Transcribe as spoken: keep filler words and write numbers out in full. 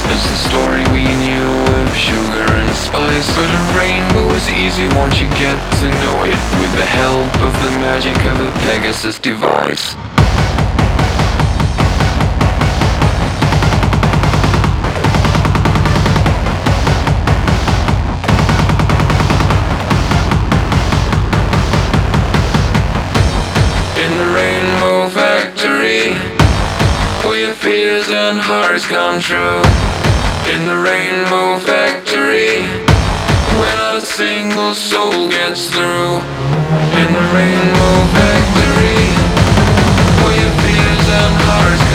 It's the story we knew of sugar and spice, but a rainbow is easy once you get to know it, with the help of the magic of a Pegasus device. In the Rainbow Factory, where your fears and hearts come true. In the Rainbow Factory, where not a single soul gets through. In the Rainbow Factory, where your fears and hearts